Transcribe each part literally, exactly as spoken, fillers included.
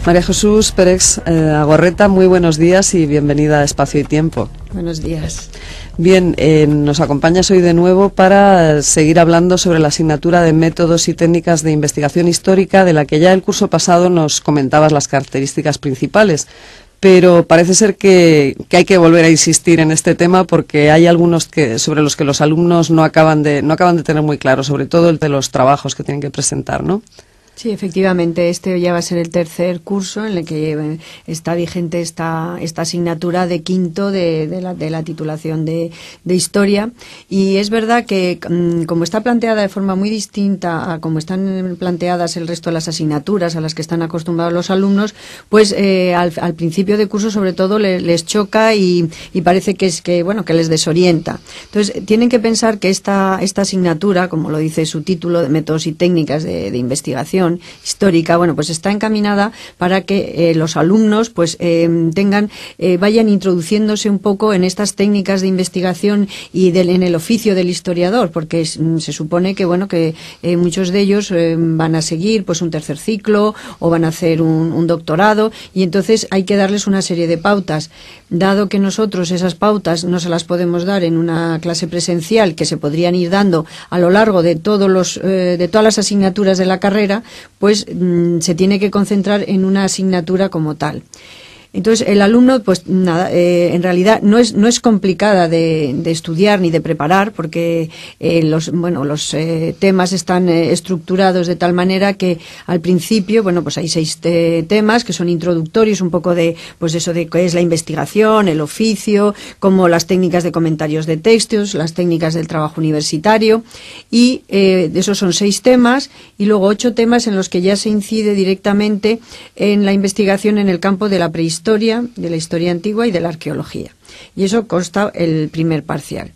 María Jesús Pérez eh, Agorreta, muy buenos días y bienvenida a Espacio y Tiempo. Buenos días. Bien, eh, nos acompañas hoy de nuevo para seguir hablando sobre la asignatura de métodos y técnicas de investigación histórica, de la que ya el curso pasado nos comentabas las características principales. Pero parece ser que, que hay que volver a insistir en este tema porque hay algunos que, sobre los que los alumnos no acaban de, no acaban de tener muy claro, sobre todo el de los trabajos que tienen que presentar, ¿no? Sí, efectivamente, este ya va a ser el tercer curso en el que está vigente esta, esta asignatura de quinto de, de, la, de la titulación de, de Historia. Y es verdad que, como está planteada de forma muy distinta a como están planteadas el resto de las asignaturas a las que están acostumbrados los alumnos, pues eh, al, al principio de curso sobre todo les, les choca y, y parece que es que bueno que les desorienta. Entonces tienen que pensar que esta, esta asignatura, como lo dice su título, de métodos y técnicas de, de investigación histórica, bueno, pues está encaminada para que eh, los alumnos pues eh, tengan, eh, vayan introduciéndose un poco en estas técnicas de investigación y del, en el oficio del historiador, porque es, se supone que bueno que eh, muchos de ellos eh, van a seguir pues un tercer ciclo o van a hacer un, un doctorado, y entonces hay que darles una serie de pautas. Dado que nosotros esas pautas no se las podemos dar en una clase presencial, que se podrían ir dando a lo largo de todos los eh, de todas las asignaturas de la carrera, pues mmm, se tiene que concentrar en una asignatura como tal. Entonces, el alumno, pues nada, eh, en realidad no es no es complicada de, de estudiar ni de preparar, porque eh, los bueno los eh, temas están eh, estructurados de tal manera que al principio, bueno, pues hay seis te temas que son introductorios, un poco de pues eso de qué es la investigación, el oficio, como las técnicas de comentarios de textos, las técnicas del trabajo universitario, y eh, de esos son seis temas, y luego ocho temas en los que ya se incide directamente en la investigación en el campo de la prehistoria, Historia, de la historia antigua y de la arqueología. Y eso consta el primer parcial.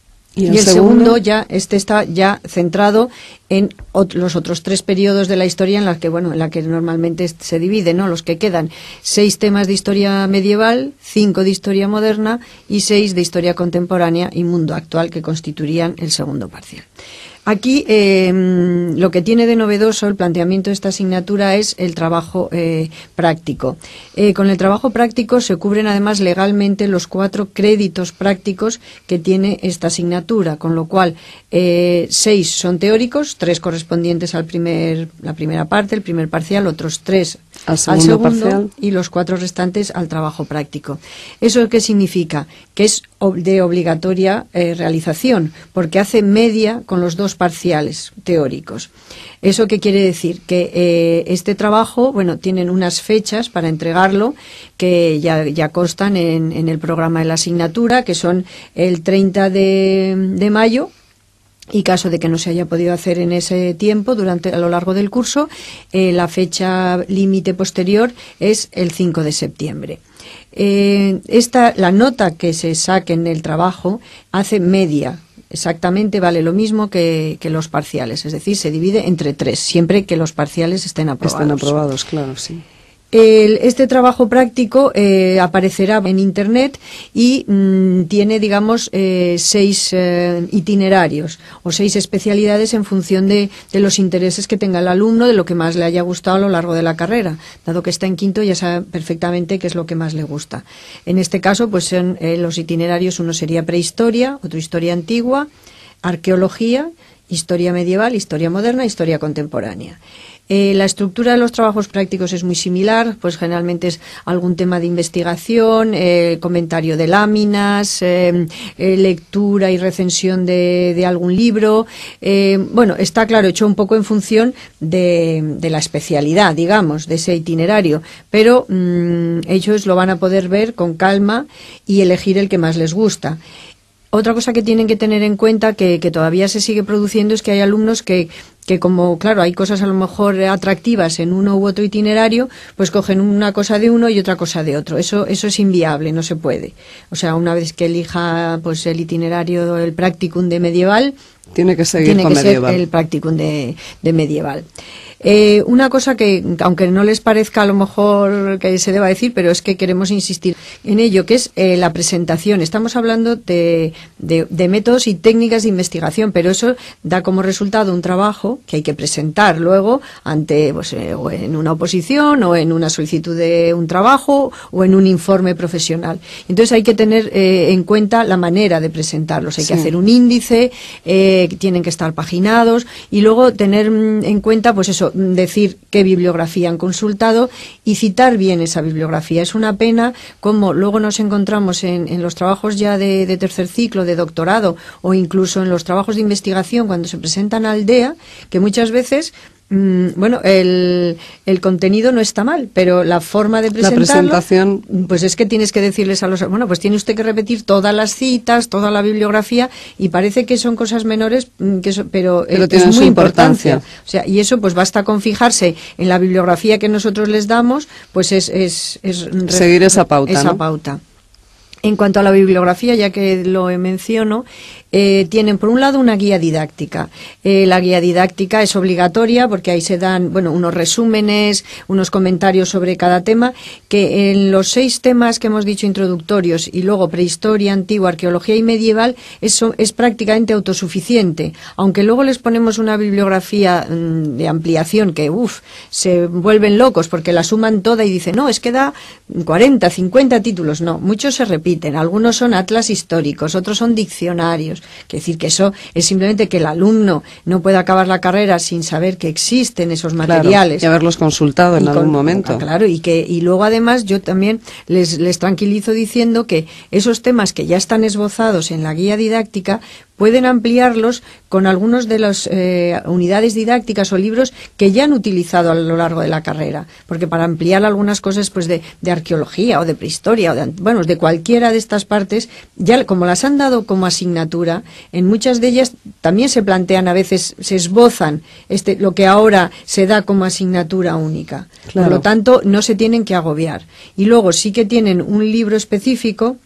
Y el, y el segundo? segundo ya, este está ya centrado en ot los otros tres periodos de la historia en la que, bueno, en la que normalmente se divide, ¿no? Los que quedan: seis temas de historia medieval, cinco de historia moderna y seis de historia contemporánea y mundo actual, que constituirían el segundo parcial. Aquí eh, lo que tiene de novedoso el planteamiento de esta asignatura es el trabajo eh, práctico. Eh, con el trabajo práctico se cubren además legalmente los cuatro créditos prácticos que tiene esta asignatura, con lo cual eh, seis son teóricos, tres correspondientes al primer, la primera parte, el primer parcial, otros tres al segundo, al segundo parcial, y los cuatro restantes al trabajo práctico. ¿Eso qué significa? Que es de obligatoria eh, realización, porque hace media con los dos parciales teóricos. ¿Eso qué quiere decir? Que eh, este trabajo, bueno, tienen unas fechas para entregarlo que ya, ya constan en, en el programa de la asignatura, que son el treinta de mayo, y caso de que no se haya podido hacer en ese tiempo, durante a lo largo del curso, eh, la fecha límite posterior es el cinco de septiembre. Eh, esta, la nota que se saque en el trabajo hace media. Exactamente vale lo mismo que, que los parciales, es decir, se divide entre tres, siempre que los parciales estén aprobados. Estén aprobados, claro, sí. El, este trabajo práctico eh, aparecerá en Internet y mmm, tiene, digamos, eh, seis eh, itinerarios o seis especialidades en función de, de los intereses que tenga el alumno, de lo que más le haya gustado a lo largo de la carrera. Dado que está en quinto, ya sabe perfectamente qué es lo que más le gusta. En este caso, pues son eh, los itinerarios: uno sería prehistoria, otro historia antigua, arqueología, historia medieval, historia moderna, historia contemporánea. Eh, la estructura de los trabajos prácticos es muy similar, pues generalmente es algún tema de investigación, eh, comentario de láminas, eh, eh, lectura y recensión de, de algún libro. Eh, bueno, está claro, hecho un poco en función de, de la especialidad, digamos, de ese itinerario, pero mmm, ellos lo van a poder ver con calma y elegir el que más les gusta. Otra cosa que tienen que tener en cuenta, que, que todavía se sigue produciendo, es que hay alumnos que, que como, claro, hay cosas a lo mejor atractivas en uno u otro itinerario, pues cogen una cosa de uno y otra cosa de otro. Eso, eso es inviable, no se puede. O sea, una vez que elija pues el itinerario, el practicum de medieval, tiene que seguir tiene con que medieval. ser el practicum de, de medieval. Eh, una cosa que, aunque no les parezca a lo mejor que se deba decir, pero es que queremos insistir en ello, que es eh, la presentación. Estamos hablando de, de, de métodos y técnicas de investigación, pero eso da como resultado un trabajo trabajo que hay que presentar luego ante, pues, eh, o en una oposición, o en una solicitud de un trabajo, o en un informe profesional. Entonces hay que tener eh, en cuenta la manera de presentarlos. Hay sí. que hacer un índice, eh, tienen que estar paginados, y luego tener en cuenta, pues eso, decir qué bibliografía han consultado y citar bien esa bibliografía. Es una pena como luego nos encontramos en, en los trabajos ya de, de tercer ciclo, de doctorado, o incluso en los trabajos de investigación cuando se presentan a Aldea, que muchas veces mm, bueno, el, el contenido no está mal, pero la forma de presentarlo, la presentación, pues es que tienes que decirles a los, bueno, pues tiene usted que repetir todas las citas, toda la bibliografía, y parece que son cosas menores, que eso, pero, pero es tienen muy su importancia. importancia. O sea, y eso pues basta con fijarse en la bibliografía que nosotros les damos, pues es, es, es seguir esa pauta, esa ¿no? pauta. En cuanto a la bibliografía, ya que lo menciono, eh, tienen por un lado una guía didáctica. Eh, la guía didáctica es obligatoria porque ahí se dan, bueno, unos resúmenes, unos comentarios sobre cada tema, que en los seis temas que hemos dicho introductorios y luego prehistoria, antigua, arqueología y medieval, eso es prácticamente autosuficiente. Aunque luego les ponemos una bibliografía mmm, de ampliación que, uff, se vuelven locos porque la suman toda y dicen, no, es que da cuarenta, cincuenta títulos. No, muchos se repiten. Algunos son atlas históricos, otros son diccionarios. Quiere decir que eso es simplemente que el alumno no puede acabar la carrera sin saber que existen esos materiales. Claro, y haberlos consultado en y algún con, momento. Claro, y que y luego además yo también les, les tranquilizo diciendo que esos temas que ya están esbozados en la guía didáctica pueden ampliarlos con algunos de las eh, unidades didácticas o libros que ya han utilizado a lo largo de la carrera, porque para ampliar algunas cosas pues de, de arqueología o de prehistoria o de, bueno, de cualquiera de estas partes, ya como las han dado como asignatura, en muchas de ellas también se plantean a veces, se esbozan este, lo que ahora se da como asignatura única. Claro. Por lo tanto, no se tienen que agobiar. Y luego sí que tienen un libro específico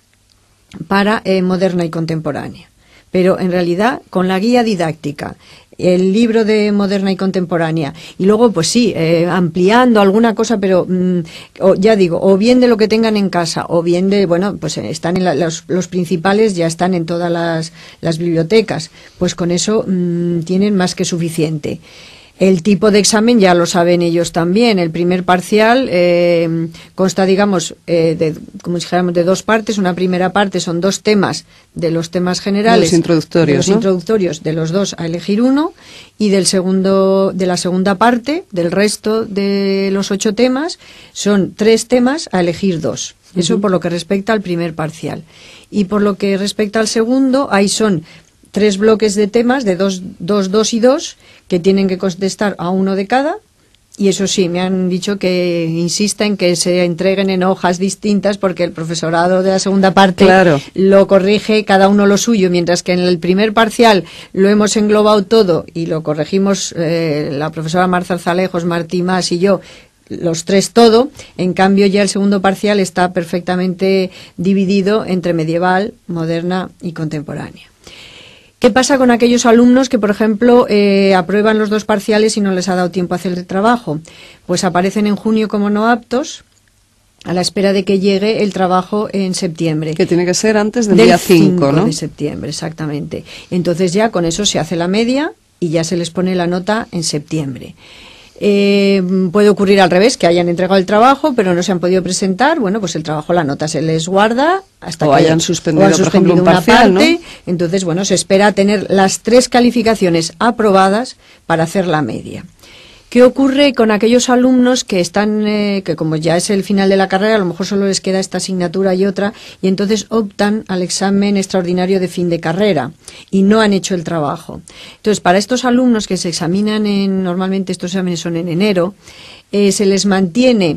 para eh, moderna y contemporánea. Pero en realidad con la guía didáctica, el libro de moderna y contemporánea, y luego pues sí, eh, ampliando alguna cosa, pero mmm, o, ya digo, o bien de lo que tengan en casa, o bien de, bueno, pues están en la, los, los principales ya están en todas las, las bibliotecas, pues con eso mmm, tienen más que suficiente. El tipo de examen ya lo saben ellos también. El primer parcial eh, consta, digamos, eh, de, como si dijéramos, de dos partes. Una primera parte son dos temas de los temas generales, los introductorios, de los ¿no? introductorios de los dos a elegir uno, y del segundo, de la segunda parte, del resto de los ocho temas, son tres temas a elegir dos. Eso uh-huh. por lo que respecta al primer parcial. Y por lo que respecta al segundo, ahí son tres bloques de temas de dos, dos, dos y dos que tienen que contestar a uno de cada, y eso sí, me han dicho que insista en que se entreguen en hojas distintas porque el profesorado de la segunda parte claro. lo corrige cada uno lo suyo, mientras que en el primer parcial lo hemos englobado todo y lo corregimos eh, la profesora Marza Alzalejos, Martí Mas y yo, los tres todo. En cambio ya el segundo parcial está perfectamente dividido entre medieval, moderna y contemporánea. ¿Qué pasa con aquellos alumnos que, por ejemplo, eh, aprueban los dos parciales y no les ha dado tiempo a hacer el trabajo? Pues aparecen en junio como no aptos, a la espera de que llegue el trabajo en septiembre. Que tiene que ser antes del, del día cinco, ¿no? de septiembre, exactamente. Entonces ya con eso se hace la media y ya se les pone la nota en septiembre. Eh, puede ocurrir al revés, que hayan entregado el trabajo pero no se han podido presentar. Bueno, pues el trabajo, la nota se les guarda hasta o que hayan suspendido, o han suspendido por ejemplo, un una parcial, parte, ¿no? Entonces, bueno, se espera tener las tres calificaciones aprobadas para hacer la media. ¿Qué ocurre con aquellos alumnos que están, eh, que como ya es el final de la carrera, a lo mejor solo les queda esta asignatura y otra, y entonces optan al examen extraordinario de fin de carrera y no han hecho el trabajo? Entonces, para estos alumnos que se examinan en, normalmente estos exámenes son en enero, eh, se les mantiene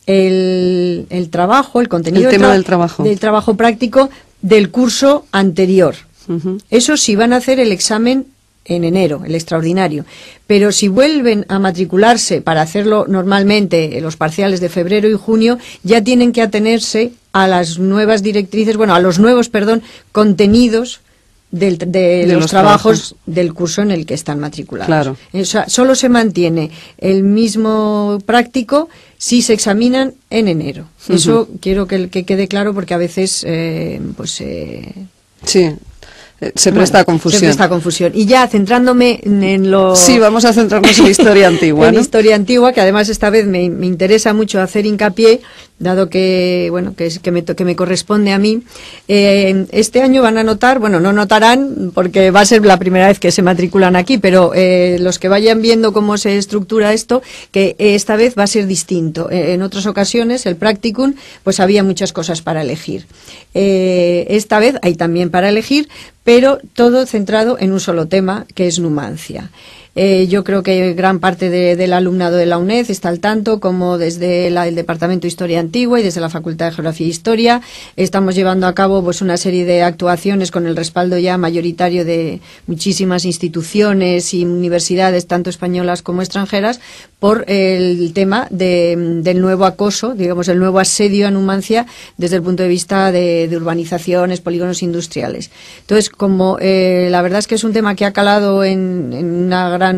el, el trabajo, el contenido el tema del, tra- del trabajo, del trabajo práctico del curso anterior. Uh-huh. Eso sí, van a hacer el examen en enero, el extraordinario. Pero si vuelven a matricularse para hacerlo normalmente en los parciales de febrero y junio, ya tienen que atenerse a las nuevas directrices, bueno, a los nuevos, perdón, contenidos del, de, de los, los trabajos, trabajos del curso en el que están matriculados. Claro. O sea, solo se mantiene el mismo práctico si se examinan en enero. Uh-huh. Eso quiero que, que quede claro porque a veces, eh, pues... Eh, sí. eh, se presta bueno, a confusión. Se presta a confusión. Y ya centrándome en lo... Sí, vamos a centrarnos en historia antigua, en ¿no? historia antigua, que además esta vez me, me interesa mucho hacer hincapié, dado que, bueno, que, es, que, me, que me corresponde a mí. Eh, este año van a notar, bueno, no notarán, porque va a ser la primera vez que se matriculan aquí, pero eh, los que vayan viendo cómo se estructura esto, que esta vez va a ser distinto. Eh, en otras ocasiones, el practicum, pues había muchas cosas para elegir. Eh, esta vez hay también para elegir, pero todo centrado en un solo tema, que es Numancia. Eh, yo creo que gran parte de, del alumnado de la UNED está al tanto, como desde la, el Departamento de Historia Antigua y desde la Facultad de Geografía e Historia estamos llevando a cabo pues una serie de actuaciones con el respaldo ya mayoritario de muchísimas instituciones y universidades, tanto españolas como extranjeras, por el tema de, del nuevo acoso, digamos, el nuevo asedio a Numancia desde el punto de vista de, de urbanizaciones, polígonos industriales. Entonces, como eh, la verdad es que es un tema que ha calado en, en una gran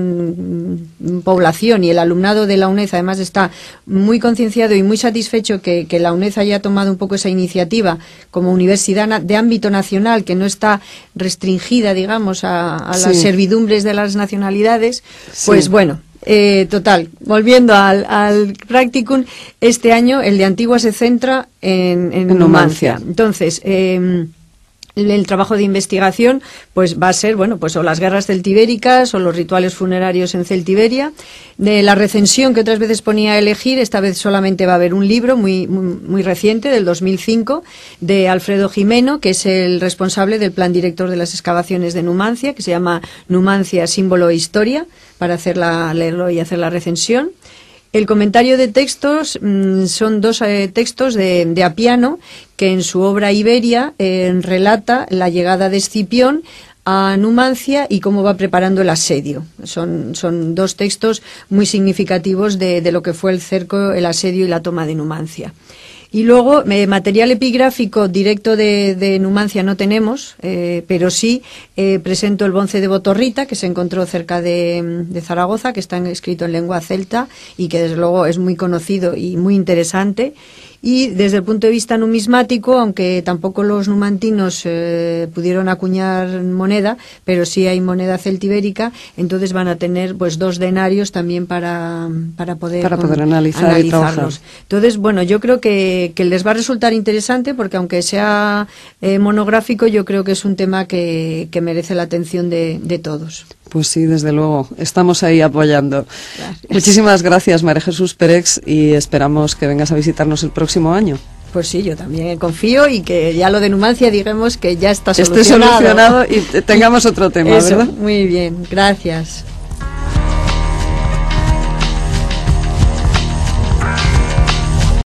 población y el alumnado de la UNED además está muy concienciado y muy satisfecho que, que la UNED haya tomado un poco esa iniciativa como universidad de ámbito nacional, que no está restringida, digamos, a, a las sí. servidumbres de las nacionalidades, pues sí. bueno. Eh, total, volviendo al, al practicum, este año el de Antigua se centra en, en, en Numancia. Numancia. Entonces, eh, el, el trabajo de investigación pues va a ser, bueno, pues o las guerras celtibéricas o los rituales funerarios en Celtiberia. De la recensión que otras veces ponía a elegir, esta vez solamente va a haber un libro muy, muy, muy reciente, del dos mil cinco, de Alfredo Jimeno, que es el responsable del plan director de las excavaciones de Numancia, que se llama Numancia, símbolo e historia, para hacerla, leerlo y hacer la recensión. El comentario de textos mmm, son dos eh, textos de, de Apiano, que en su obra Iberia eh, relata la llegada de Escipión a Numancia y cómo va preparando el asedio. Son, son dos textos muy significativos de, de lo que fue el cerco, el asedio y la toma de Numancia. Y luego, eh, material epigráfico directo de, de Numancia no tenemos, eh, pero sí eh, presento el Bonce de Botorrita, que se encontró cerca de, de Zaragoza, que está escrito en lengua celta y que desde luego es muy conocido y muy interesante. Y desde el punto de vista numismático, aunque tampoco los numantinos eh, pudieron acuñar moneda, pero sí hay moneda celtibérica, entonces van a tener pues dos denarios también para, para poder, para poder con, analizar analizarlos. Entonces, bueno, yo creo que, que les va a resultar interesante porque aunque sea eh, monográfico, yo creo que es un tema que, que merece la atención de, de todos. Pues sí, desde luego, estamos ahí apoyando. Gracias. Muchísimas gracias, María Jesús Perex, y esperamos que vengas a visitarnos el próximo año. Pues sí, yo también confío y que ya lo de Numancia, digamos que ya está solucionado. Esté solucionado y tengamos otro tema, Eso, ¿verdad? Muy bien, gracias.